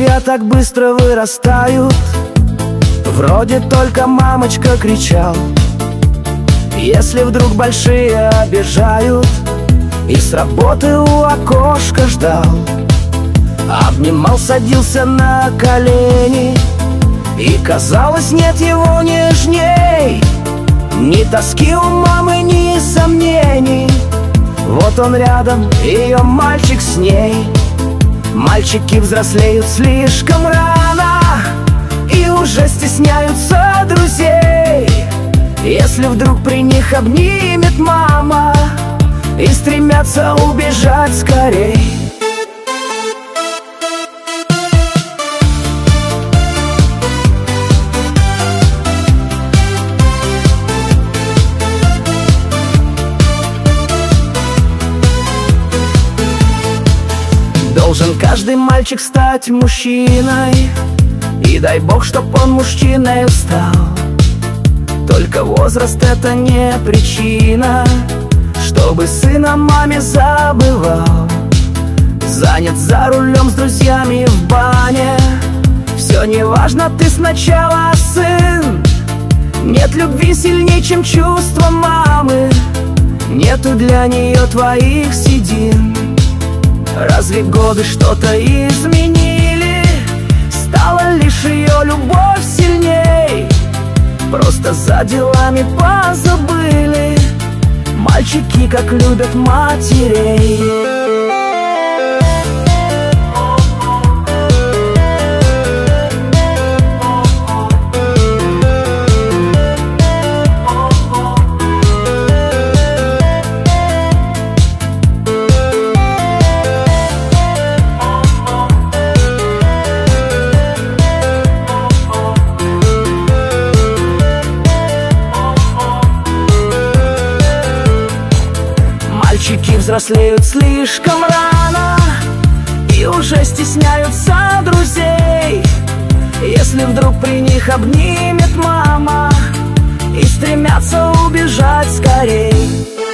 друзья так быстро вырастают. Вроде только мамочка кричал. Если вдруг большие обижают, и с работы у окошка ждал. Обнимал, садился на колени, и казалось, нет его нежней. Ни тоски у мамы, ни сомнений. Вот он рядом, ее мальчик с ней. Мальчики взрослеют слишком рано и уже стесняются друзей. Если вдруг при них обнимет мама, и стремятся убежать скорей. Должен каждый мальчик стать мужчиной, и дай Бог, чтоб он мужчиной стал. Только возраст — это не причина, чтобы сын о маме забывал. Занят за рулем с друзьями в бане, все неважно, ты сначала сын. Нет любви сильнее, чем чувство мамы, нету для нее твоих седин. Разве годы что-то изменили? Стала лишь ее любовь сильней. Просто за делами позабыли мальчики, как любят матерей. Мальчики взрослеют слишком рано и уже стесняются друзей. Если вдруг при них обнимет мама, и стремятся убежать скорей.